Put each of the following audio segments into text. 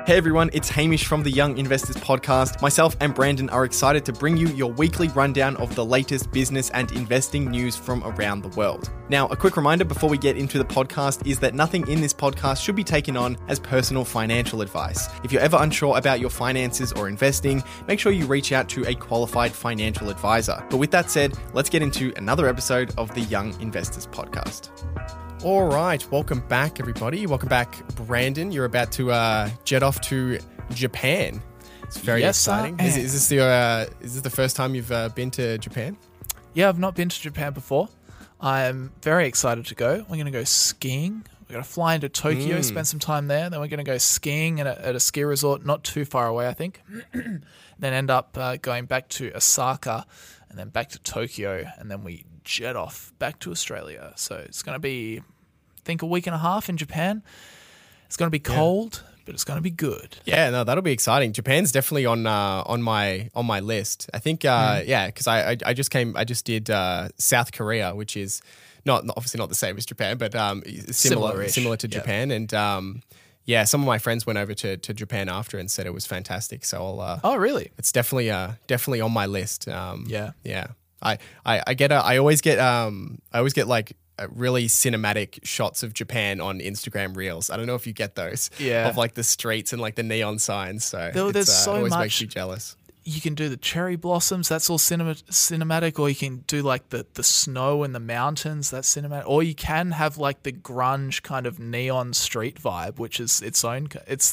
Hey everyone, it's Hamish from the Young Investors Podcast. Myself and Brandon are excited to bring you your weekly rundown of the latest business and investing news from around the world. Now, a quick reminder before we get into the podcast is that nothing in this podcast should be taken on as personal financial advice. If you're ever unsure about your finances or investing, make sure you reach out to a qualified financial advisor. But with that said, let's get into another episode of the Young Investors Podcast. All right, welcome back, everybody. Welcome back, Brandon. You're about to jet off to Japan. It's very exciting. Is this the first time you've been to Japan? Yeah, I've not been to Japan before. I'm very excited to go. We're going to go skiing. We're going to fly into Tokyo, spend some time there. Then we're going to go skiing at a ski resort not too far away, I think. Then end up going back to Osaka and then back to Tokyo, and then we jet off back to Australia. So it's going to be, I think, a week and a half in Japan. It's going to be cold, but it's going to be good. Yeah, no, that'll be exciting. Japan's definitely on my list. I think, because I just did South Korea, which is not obviously not the same as Japan, but similar to Japan. And some of my friends went over to Japan after and said it was fantastic. So I'll. Oh, really? It's definitely on my list. Yeah. I always get like really cinematic shots of Japan on Instagram Reels. I don't know if you get those. Yeah. Of like the streets and like the neon signs. So there's so always much. Makes you jealous. You can do the cherry blossoms, that's all cinematic, or you can do like the snow and the mountains, that's cinematic. Or you can have like the grunge kind of neon street vibe, which is its own.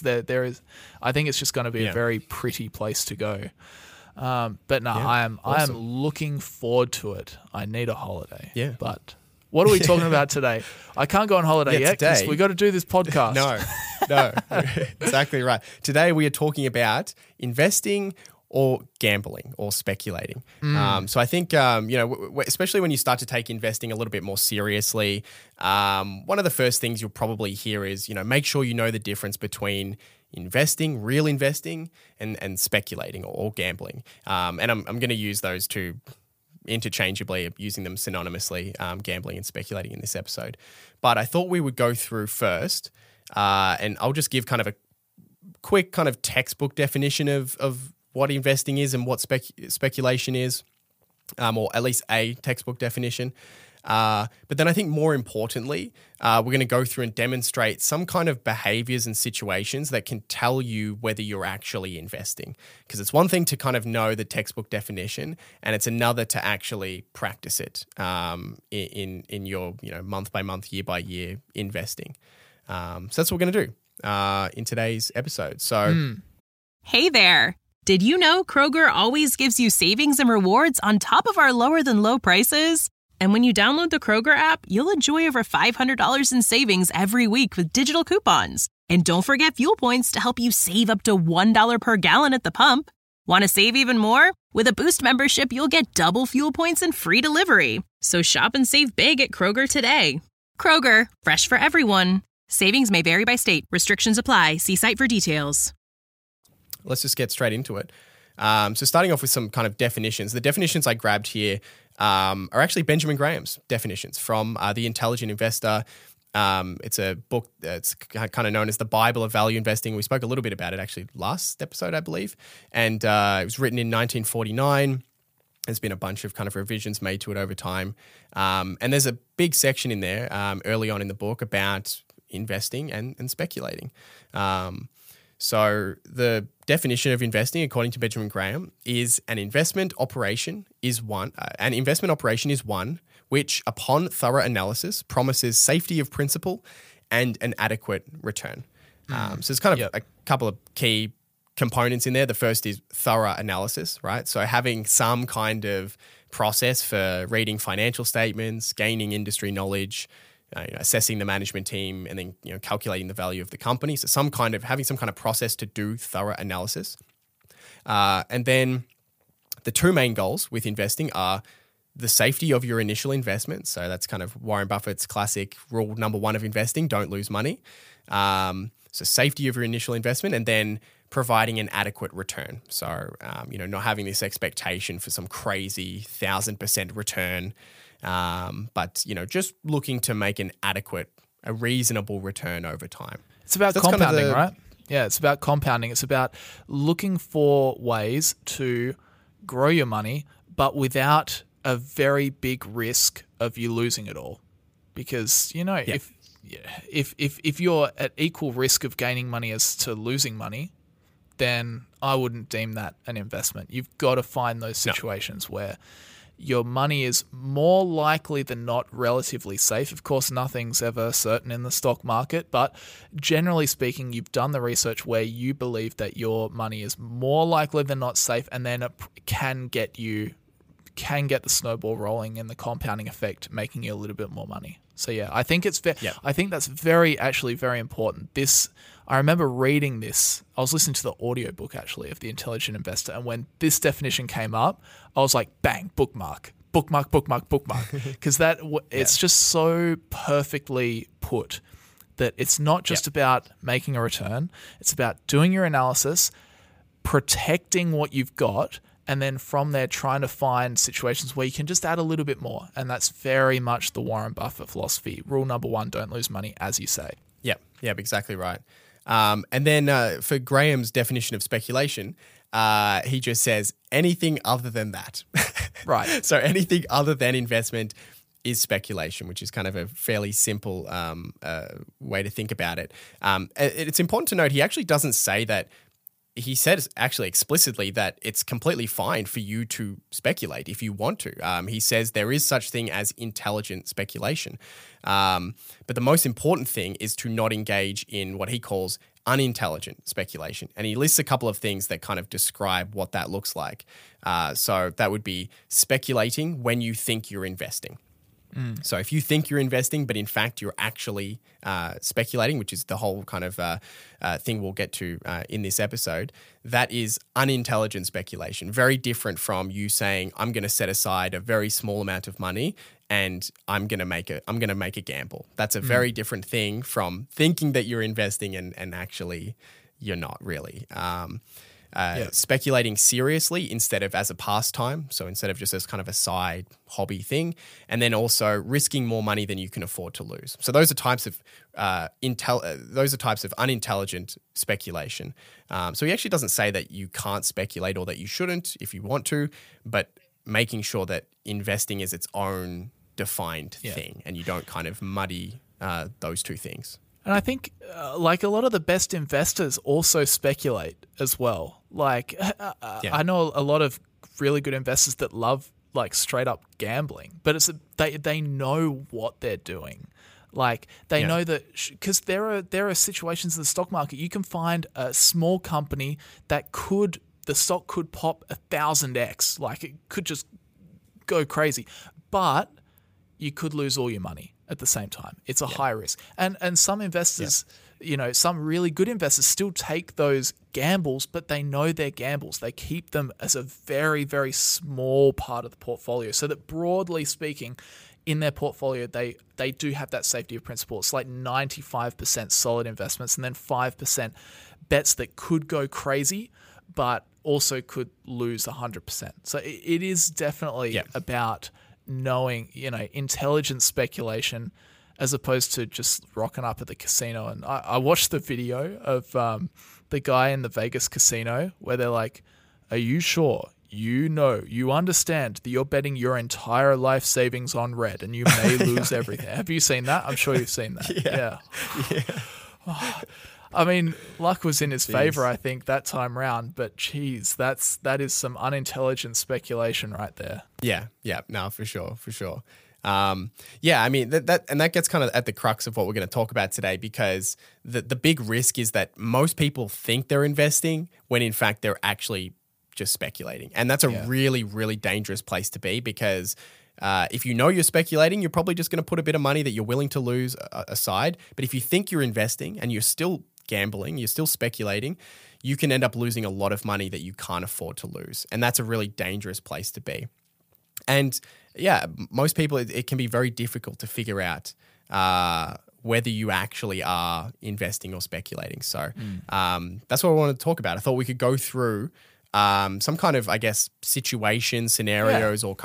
I think it's just going to be a very pretty place to go. But no, awesome. I am looking forward to it. I need a holiday. Yeah. But what are we talking about today? I can't go on holiday yet because we got to do this podcast. No, exactly right. Today we are talking about investing or gambling or speculating. So I think, especially when you start to take investing a little bit more seriously, one of the first things you'll probably hear is, make sure you know the difference between investing, real investing, and speculating or gambling. And I'm going to use those two interchangeably, using them synonymously, gambling and speculating in this episode. But I thought we would go through first, and I'll just give kind of a quick kind of textbook definition of what investing is and what speculation is, or at least a textbook definition. But then I think more importantly, we're going to go through and demonstrate some kind of behaviors and situations that can tell you whether you're actually investing. Because it's one thing to kind of know the textbook definition, and it's another to actually practice it in your month by month, year by year investing. So that's what we're going to do in today's episode. So, Hey there. Did you know Kroger always gives you savings and rewards on top of our lower than low prices? And when you download the Kroger app, you'll enjoy over $500 in savings every week with digital coupons. And don't forget fuel points to help you save up to $1 per gallon at the pump. Want to save even more? With a Boost membership, you'll get double fuel points and free delivery. So shop and save big at Kroger today. Kroger, fresh for everyone. Savings may vary by state. Restrictions apply. See site for details. Let's just get straight into it. So starting off with some kind of definitions. The definitions I grabbed here are actually Benjamin Graham's definitions from The Intelligent Investor. It's a book that's kind of known as the Bible of value investing. We spoke a little bit about it actually last episode, I believe. And it was written in 1949. There's been a bunch of kind of revisions made to it over time. And there's a big section in there early on in the book about investing and speculating. So the definition of investing, according to Benjamin Graham, is an investment operation is one which, upon thorough analysis, promises safety of principal and an adequate return. So there's kind of a couple of key components in there. The first is thorough analysis, right? So having some kind of process for reading financial statements, gaining industry knowledge, assessing the management team, and then calculating the value of the company. So having some kind of process to do thorough analysis. And then the two main goals with investing are the safety of your initial investment. So that's kind of Warren Buffett's classic rule number one of investing: don't lose money. So safety of your initial investment, and then providing an adequate return. So not having this expectation for some crazy 1,000% return. But just looking to make a reasonable return over time. It's about compounding, right? Yeah, it's about compounding. It's about looking for ways to grow your money, but without a very big risk of you losing it all. Because, if you're at equal risk of gaining money as to losing money, then I wouldn't deem that an investment. You've got to find those situations where your money is more likely than not relatively safe. Of course, nothing's ever certain in the stock market, but generally speaking, you've done the research where you believe that your money is more likely than not safe, and then it can get the snowball rolling and the compounding effect, making you a little bit more money. So yeah, I think I think that's very important. I remember reading this. I was listening to the audiobook actually of The Intelligent Investor, and when this definition came up, I was like, bang, bookmark, because it's just so perfectly put that it's not just about making a return. It's about doing your analysis, protecting what you've got, and then from there trying to find situations where you can just add a little bit more. And that's very much the Warren Buffett philosophy. Rule number 1, don't lose money, as you say. Yep, exactly right. And then for Graham's definition of speculation, he just says anything other than that. Right. So anything other than investment is speculation, which is kind of a fairly simple way to think about it. It's important to note he actually doesn't say that. He says actually explicitly that it's completely fine for you to speculate if you want to. He says there is such thing as intelligent speculation. But the most important thing is to not engage in what he calls unintelligent speculation. And he lists a couple of things that kind of describe what that looks like. So that would be speculating when you think you're investing. So if you think you're investing, but in fact you're actually speculating, which is the whole kind of thing we'll get to in this episode, that is unintelligent speculation. Very different from you saying, I'm going to set aside a very small amount of money and I'm going to make a gamble. That's a very different thing from thinking that you're investing and actually you're not really. Speculating seriously instead of as a pastime, so instead of just as kind of a side hobby thing, and then also risking more money than you can afford to lose. So those are types of unintelligent speculation. So he actually doesn't say that you can't speculate or that you shouldn't if you want to, but making sure that investing is its own defined thing, and you don't kind of muddy those two things. And I think like a lot of the best investors also speculate as well. Like I know a lot of really good investors that love like straight up gambling, but they know what they're doing. Like they know that because there are situations in the stock market you can find a small company that the stock could pop 1,000x, like it could just go crazy, but you could lose all your money at the same time. It's a high risk. And some investors, some really good investors still take those gambles, but they know they're gambles. They keep them as a very, very small part of the portfolio so that broadly speaking, in their portfolio, they do have that safety of principle. It's like 95% solid investments and then 5% bets that could go crazy, but also could lose 100%. So it is definitely about knowing, intelligent speculation as opposed to just rocking up at the casino. And I watched the video of the guy in the Vegas casino where they're like, are you sure? You understand that you're betting your entire life savings on red and you may lose everything. Have you seen that? I'm sure you've seen that. Yeah. I mean, luck was in his favor, I think, that time round. But geez, that is some unintelligent speculation right there. Yeah, no, for sure. I mean that gets kind of at the crux of what we're going to talk about today, because the big risk is that most people think they're investing when in fact they're actually just speculating, and that's a really, really dangerous place to be, because if you know you're speculating, you're probably just going to put a bit of money that you're willing to lose aside. But if you think you're investing and you're still gambling, you're still speculating, you can end up losing a lot of money that you can't afford to lose. And that's a really dangerous place to be. And most people, it can be very difficult to figure out whether you actually are investing or speculating. So that's what I wanted to talk about. I thought we could go through some kind of, I guess, situation, scenarios, or kind of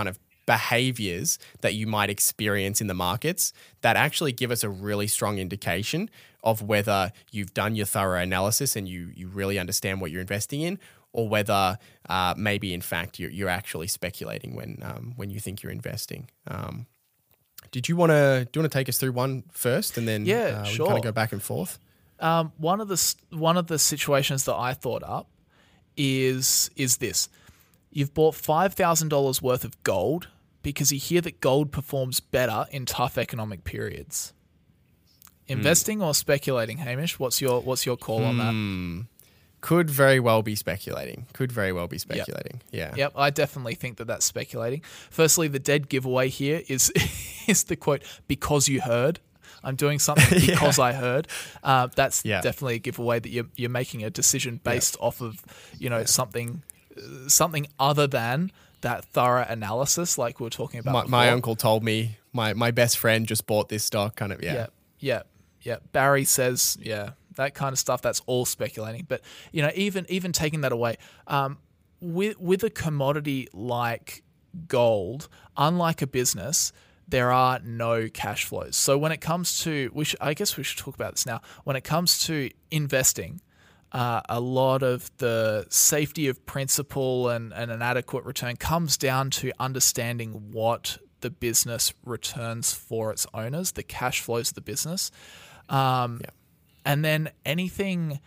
behaviors that you might experience in the markets that actually give us a really strong indication of whether you've done your thorough analysis and you really understand what you're investing in, or whether maybe in fact you're actually speculating when you think you're investing. Do you want to take us through one first, and then Yeah, we sure. kind of go back and forth? One of the situations that I thought up is this: you've bought $5,000 worth of gold because you hear that gold performs better in tough economic periods. Investing or speculating, Hamish? What's your call on that? Could very well be speculating. Yeah. Yep, I definitely think that that's speculating. Firstly, the dead giveaway here is is the quote, "because you heard." I'm doing something because I heard. That's definitely a giveaway that you're making a decision based off of something other than that thorough analysis, like we were talking about. My uncle told me my best friend just bought this stock. Kind of Yeah. Barry says that kind of stuff. That's all speculating. But even taking that away, with a commodity like gold, unlike a business, there are no cash flows. So when it comes to, I guess we should talk about this now. When it comes to investing, a lot of the safety of principal and an adequate return comes down to understanding what the business returns for its owners, the cash flows of the business. And then anything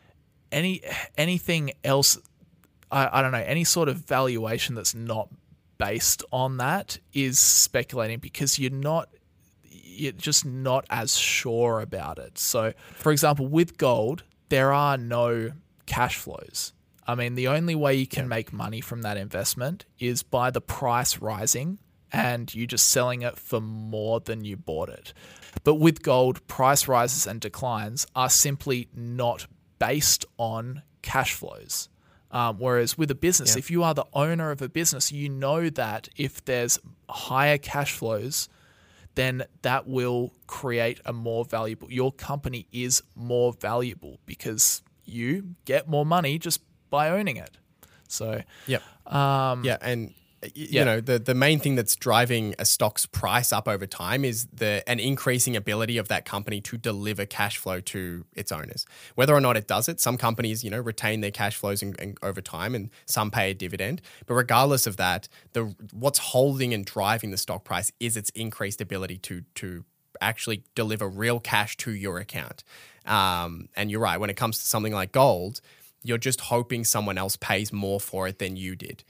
else, I don't know, any sort of valuation that's not based on that is speculating, because you're just not as sure about it. So, for example, with gold, there are no cash flows. I mean, the only way you can make money from that investment is by the price rising and you just selling it for more than you bought it. But with gold, price rises and declines are simply not based on cash flows. Whereas with a business, if you are the owner of a business, you know that if there's higher cash flows, then that will create a more valuable, your company is more valuable because you get more money just by owning it. So, and you know, the main thing that's driving a stock's price up over time is an increasing ability of that company to deliver cash flow to its owners. Whether or not it does it, some companies, retain their cash flows and over time, and some pay a dividend. But regardless of that, what's holding and driving the stock price is its increased ability to actually deliver real cash to your account. And you're right, when it comes to something like gold, you're just hoping someone else pays more for it than you did.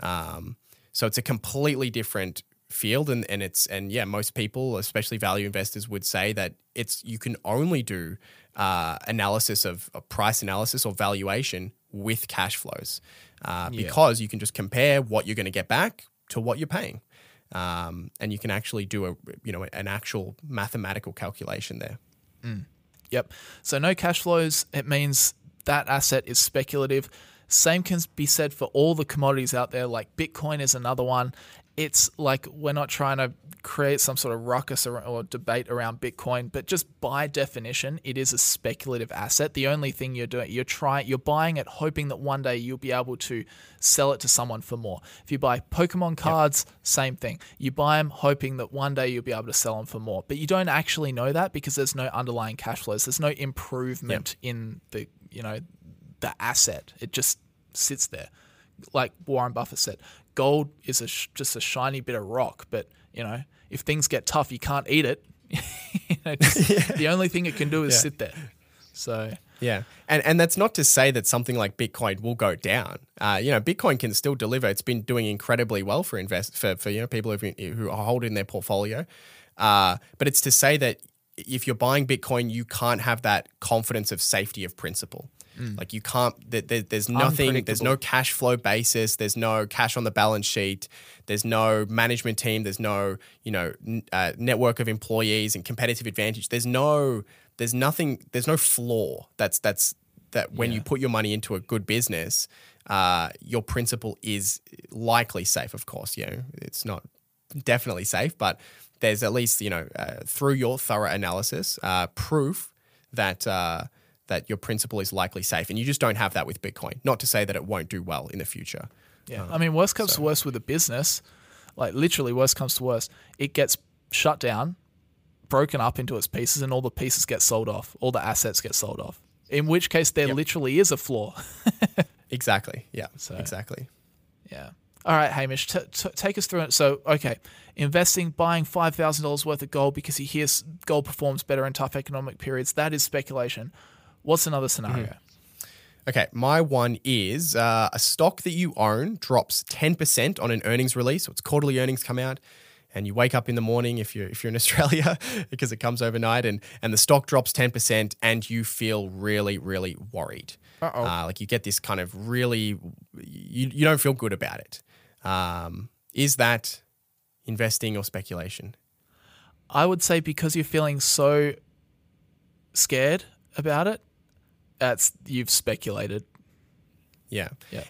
So it's a completely different field, and most people, especially value investors, would say that you can only do analysis of price analysis or valuation with cash flows, because you can just compare what you're going to get back to what you're paying, and you can actually do an actual mathematical calculation there. Yep. So no cash flows. It means that asset is speculative. Same can be said for all the commodities out there, like Bitcoin is another one. It's like we're not trying to create some sort of ruckus or debate around Bitcoin, but just by definition, it is a speculative asset. The only thing you're doing, you're buying it hoping that one day you'll be able to sell it to someone for more. If you buy Pokemon cards, same thing. You buy them hoping that one day you'll be able to sell them for more, but you don't actually know that because there's no underlying cash flows. There's no improvement in the asset. It just sits there. Like Warren Buffett said, gold is just a shiny bit of rock, but if things get tough, you can't eat it. The only thing it can do is sit there. So and that's not to say that something like Bitcoin will go down. Bitcoin can still deliver. It's been doing incredibly well for people who hold it in their portfolio. But it's to say that if you're buying Bitcoin, you can't have that confidence of safety of principle. Like you can't, there's nothing, there's no cash flow basis, there's no cash on the balance sheet, there's no management team, there's no, network of employees and competitive advantage. There's nothing, there's no flaw that when you put your money into a good business, your principal is likely safe, of course. It's not definitely safe, but there's at least, through your thorough analysis, proof that your principal is likely safe. And you just don't have that with Bitcoin. Not to say that it won't do well in the future. Yeah. I mean, worst comes to worst with a business. like literally worst comes to worst, it gets shut down, broken up into its pieces, and all the pieces get sold off. All the assets get sold off. In which case there literally is a flaw. Exactly. Yeah, exactly. Yeah. All right, Hamish, take us through it. So, okay, investing, buying $5,000 worth of gold because he hears gold performs better in tough economic periods, that is speculation. What's another scenario? Okay, my one is a stock that you own drops 10% on an earnings release. So it's quarterly earnings come out, and you wake up in the morning if you're in Australia because it comes overnight, and the stock drops 10%, and you feel really, really worried. Like you get this kind of really, you don't feel good about it. Is that investing or speculation? I would say because you're feeling so scared about it, you've speculated. Yeah.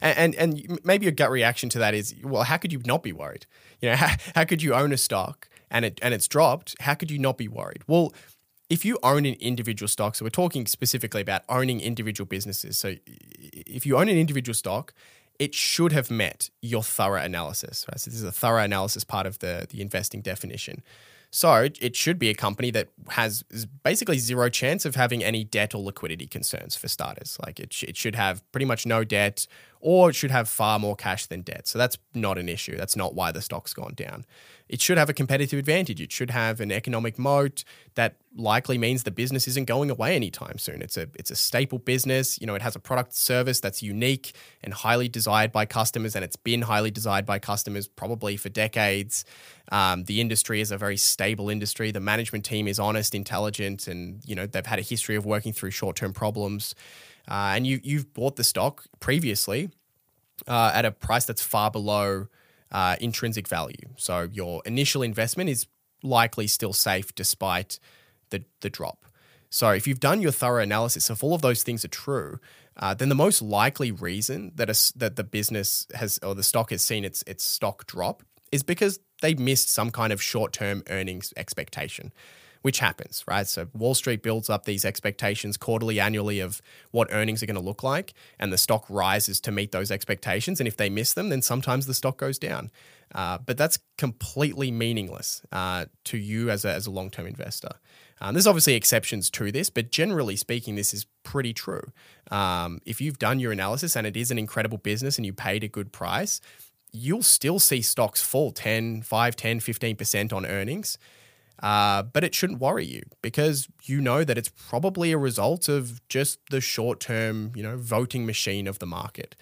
And maybe your gut reaction to that is, well, how could you not be worried? You know, how could you own a stock and it's dropped? How could you not be worried? Well, if you own an individual stock, so we're talking specifically about owning individual businesses. So if you own an individual stock, it should have met your thorough analysis, right? So this is a thorough analysis part of the investing definition. So it should be a company that has basically zero chance of having any debt or liquidity concerns for starters. Like it should have pretty much no debt, or it should have far more cash than debt. So that's not an issue. That's not why the stock's gone down. It should have a competitive advantage. It should have an economic moat that likely means the business isn't going away anytime soon. It's a staple business. You know, it has a product service that's unique and highly desired by customers, and it's been highly desired by customers probably for decades. The industry is a very stable industry. The management team is honest, intelligent, and you know they've had a history of working through short-term problems. And you've bought the stock previously at a price that's far below intrinsic value. So your initial investment is likely still safe despite the drop. So if you've done your thorough analysis, if all of those things are true, then the most likely reason that the business has, or the stock has seen its stock drop is because they missed some kind of short-term earnings expectation, which happens, right? So Wall Street builds up these expectations quarterly, annually of what earnings are going to look like, and the stock rises to meet those expectations. And if they miss them, then sometimes the stock goes down. But that's completely meaningless to you as a long-term investor. There's obviously exceptions to this, but generally speaking, this is pretty true. If you've done your analysis and it is an incredible business and you paid a good price, you'll still see stocks fall 5, 10, 15% on earnings. But it shouldn't worry you because you know that it's probably a result of just the short-term, voting machine of the market,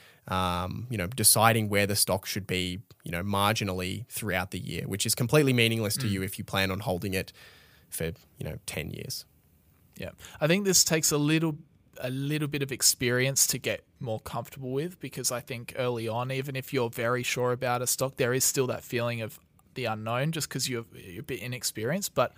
deciding where the stock should be, marginally throughout the year, which is completely meaningless to you if you plan on holding it for, 10 years. Yeah. I think this takes a little bit of experience to get more comfortable with, because I think early on, even if you're very sure about a stock, there is still that feeling of the unknown just because you're a bit inexperienced. But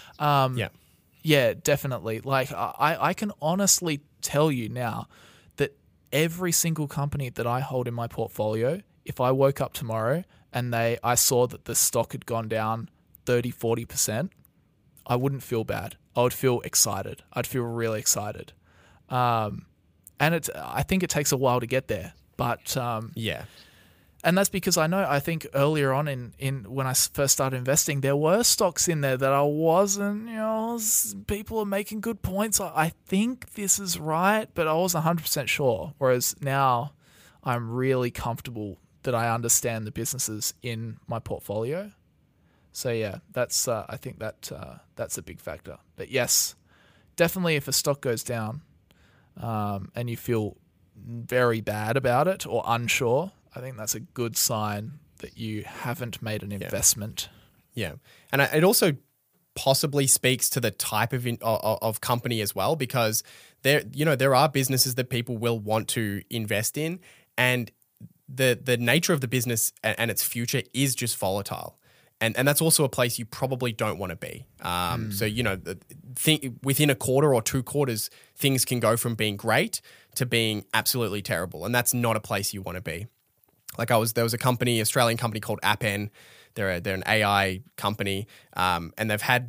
yeah, definitely. Like I can honestly tell you now that every single company that I hold in my portfolio, if I woke up tomorrow and I saw that the stock had gone down 30-40%, I wouldn't feel bad. I would feel excited. I'd feel really excited. And I think it takes a while to get there, but yeah. And that's because I think earlier on in when I first started investing, there were stocks in there that I wasn't, people are making good points. I think this is right, but I wasn't 100% sure. Whereas now I'm really comfortable that I understand the businesses in my portfolio. So yeah, that's I think that's a big factor. But yes, definitely if a stock goes down and you feel very bad about it or unsure, I think that's a good sign that you haven't made an investment. Yeah. And it also possibly speaks to the type of company as well, because there are businesses that people will want to invest in, and the nature of the business and its future is just volatile. And that's also a place you probably don't want to be. So, within a quarter or 2 quarters, things can go from being great to being absolutely terrible. And that's not a place you want to be. Like there was a company, Australian company called Appen. They're an AI company, and they've had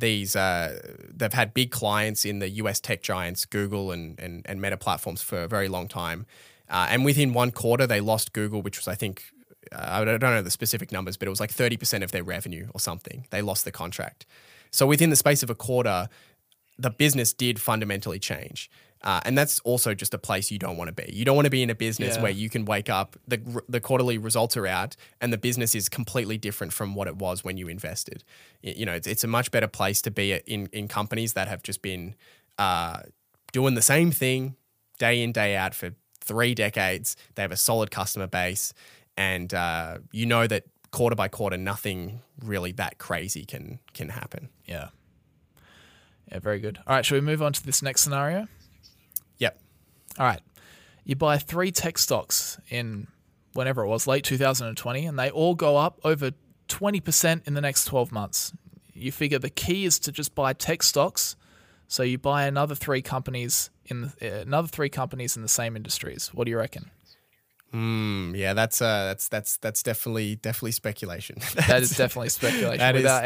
big clients in the US tech giants, Google and Meta platforms for a very long time. And within 1 quarter, they lost Google, which was, I think, I don't know the specific numbers, but it was like 30% of their revenue or something. They lost the contract. So within the space of a quarter, the business did fundamentally change. And that's also just a place you don't want to be. You don't want to be in a business where you can wake up, the quarterly results are out, and the business is completely different from what it was when you invested. It's a much better place to be in companies that have just been doing the same thing day in, day out for 3 decades. They have a solid customer base, and that quarter by quarter, nothing really that crazy can happen. Yeah. Yeah, very good. All right, shall we move on to this next scenario? Yep. All right. You buy 3 tech stocks in whenever it was, late 2020, and they all go up over 20% in the next 12 months. You figure the key is to just buy tech stocks. So you buy another 3 companies in the same industries. What do you reckon? Yeah, that's definitely speculation. That is definitely speculation.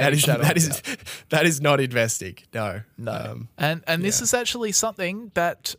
That is not investing. No. And this is actually something that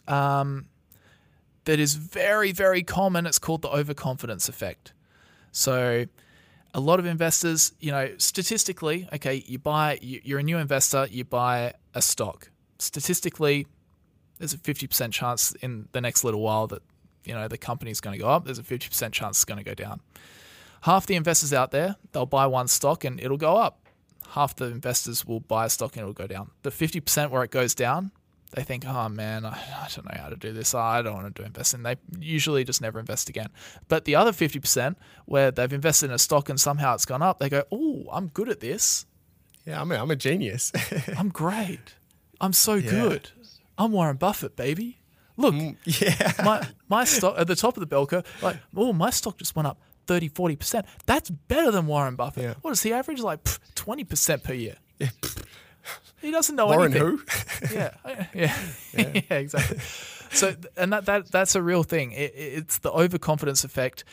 that is very, very common. It's called the overconfidence effect. So a lot of investors, statistically, okay, you're a new investor, you buy a stock. Statistically, there's a 50% chance in the next little while that the company's going to go up. There's a 50% chance it's going to go down. Half the investors out there, they'll buy one stock and it'll go up. Half the investors will buy a stock and it'll go down. The 50% where it goes down, they think, oh man, I don't know how to do this. I don't want to do investing. They usually just never invest again. But the other 50% where they've invested in a stock and somehow it's gone up, they go, oh, I'm good at this. Yeah, I'm a genius. I'm great. I'm so good. I'm Warren Buffett, baby. Look, my stock at the top of the bell curve, my stock just went up 30, 40%. That's better than Warren Buffett. Yeah. What is he average? 20% per year. Yeah. He doesn't know Warren anything. Who? Yeah, exactly. So, and that's a real thing. It's the overconfidence effect,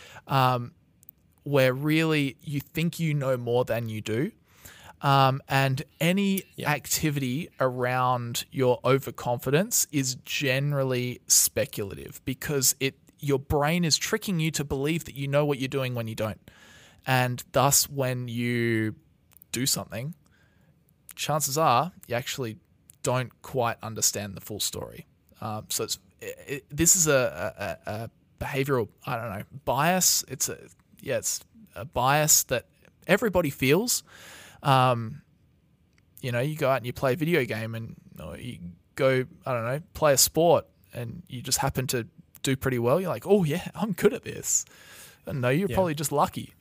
where really you think you know more than you do. And any activity around your overconfidence is generally speculative because your brain is tricking you to believe that you know what you're doing when you don't. And thus, when you do something, chances are you actually don't quite understand the full story. So this is a behavioral, bias. It's a bias that everybody feels. You go out and you play a video game and you go, play a sport and you just happen to do pretty well. You're like, oh yeah, I'm good at this. And no, you're probably just lucky.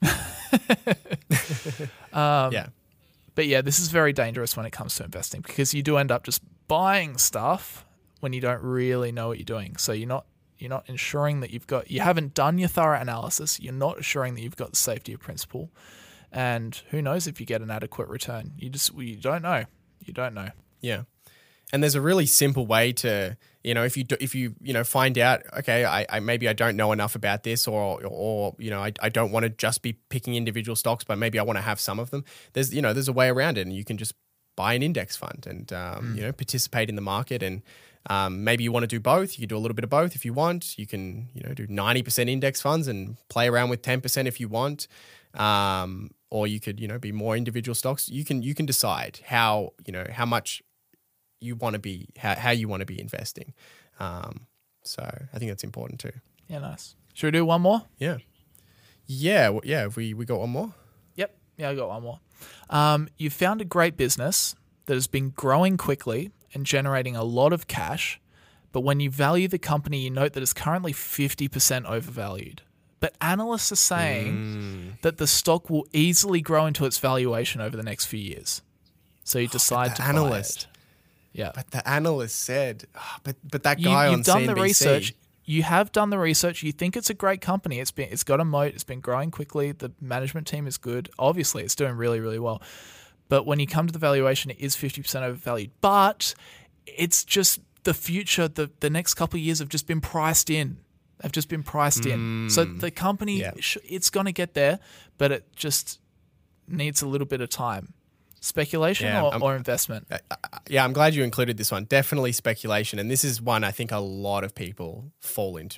But yeah, this is very dangerous when it comes to investing because you do end up just buying stuff when you don't really know what you're doing. So you're not ensuring that you haven't done your thorough analysis. You're not assuring that you've got the safety of principle. And who knows if you get an adequate return? You don't know. You don't know. Yeah. And there's a really simple way to, if you find out, okay, I maybe I don't know enough about this or I don't want to just be picking individual stocks, but maybe I want to have some of them. There's a way around it, and you can just buy an index fund and participate in the market. And maybe you want to do both. You can do a little bit of both if you want. You can do 90% index funds and play around with 10% if you want. Or you could, be more individual stocks. You can decide how much you want to be, how you want to be investing. So I think that's important too. Yeah, nice. Should we do one more? Yeah. Have we got one more? Yep. Yeah, I got one more. You found a great business that has been growing quickly and generating a lot of cash, but when you value the company, you note that it's currently 50% overvalued. But analysts are saying that the stock will easily grow into its valuation over the next few years. So you decide to buy it. Yeah. But the analyst said, but that guy on CNBC. You've done the research. You have done the research. You think it's a great company. It's got a moat. It's been growing quickly. The management team is good. Obviously, it's doing really, really well. But when you come to the valuation, it is 50% overvalued. But it's just the future. The next couple of years have just been priced in. They've just been priced in. So the company, it's going to get there, but it just needs a little bit of time. Speculation or investment? I'm glad you included this one. Definitely speculation. And this is one I think a lot of people fall into.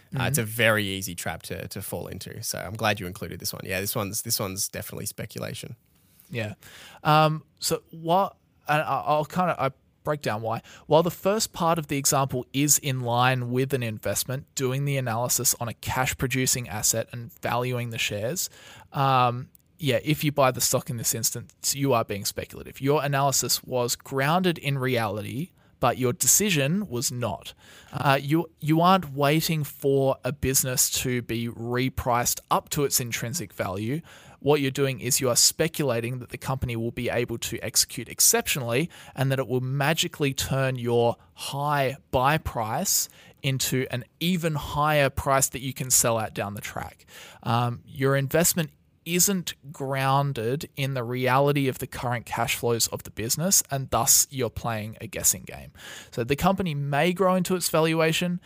It's a very easy trap to fall into. So I'm glad you included this one. Yeah, this one's definitely speculation. Yeah. So what? I break down why. While the first part of the example is in line with an investment, doing the analysis on a cash-producing asset and valuing the shares, if you buy the stock in this instance, you are being speculative. Your analysis was grounded in reality, but your decision was not. You aren't waiting for a business to be repriced up to its intrinsic value. What you're doing is you are speculating that the company will be able to execute exceptionally and that it will magically turn your high buy price into an even higher price that you can sell at down the track. Your investment isn't grounded in the reality of the current cash flows of the business, and thus you're playing a guessing game. So the company may grow into its valuation.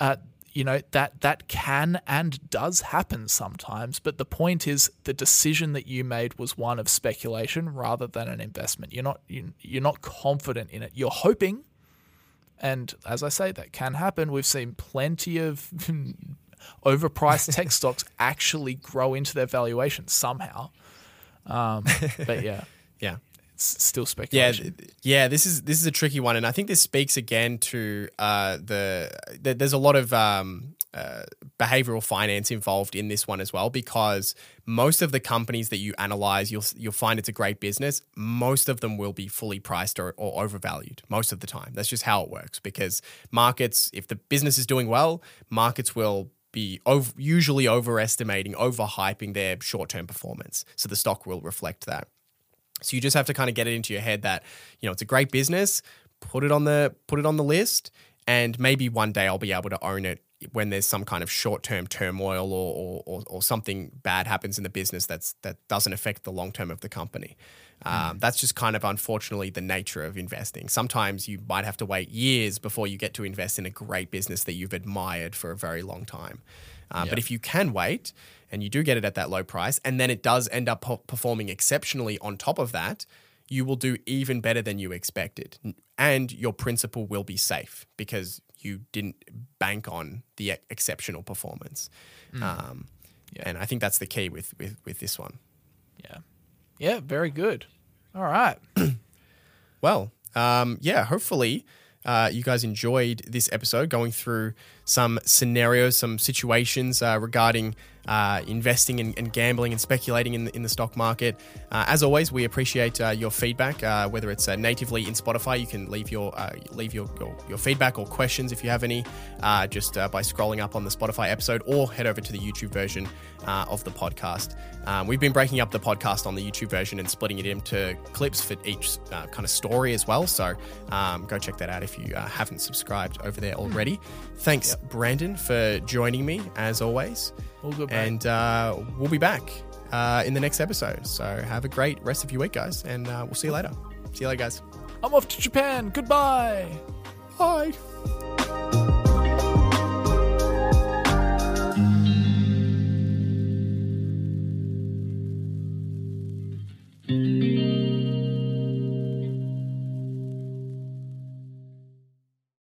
That can and does happen sometimes, but the point is the decision that you made was one of speculation rather than an investment. You're not confident in it. You're hoping, and as I say, that can happen. We've seen plenty of overpriced tech stocks actually grow into their valuation somehow. But yeah. Still speculation. Yeah. This is a tricky one, and I think this speaks again to there's a lot of behavioral finance involved in this one as well, because most of the companies that you analyze, you'll find it's a great business. Most of them will be fully priced or overvalued most of the time. That's just how it works, because markets, if the business is doing well, markets will be usually overestimating, overhyping their short-term performance. So the stock will reflect that. So you just have to kind of get it into your head that, it's a great business, put it on the list, and maybe one day I'll be able to own it when there's some kind of short-term turmoil or something bad happens in the business that doesn't affect the long-term of the company. That's just kind of unfortunately the nature of investing. Sometimes you might have to wait years before you get to invest in a great business that you've admired for a very long time. But if you can wait and you do get it at that low price, and then it does end up performing exceptionally on top of that, you will do even better than you expected. And your principal will be safe because you didn't bank on the exceptional performance. And I think that's the key with this one. Yeah, very good. All right. Well, hopefully you guys enjoyed this episode, going through some scenarios, some situations regarding investing and gambling and speculating in the stock market. As always, we appreciate your feedback, whether it's natively in Spotify. You can leave your feedback or questions if you have any, just by scrolling up on the Spotify episode, or head over to the YouTube version of the podcast. We've been breaking up the podcast on the YouTube version and splitting it into clips for each kind of story as well. So go check that out if you haven't subscribed over there already. Thanks, Brandon, for joining me as always. All good, mate. And we'll be back in the next episode. So have a great rest of your week, guys, and we'll see you later. See you later, guys. I'm off to Japan. Goodbye. Bye.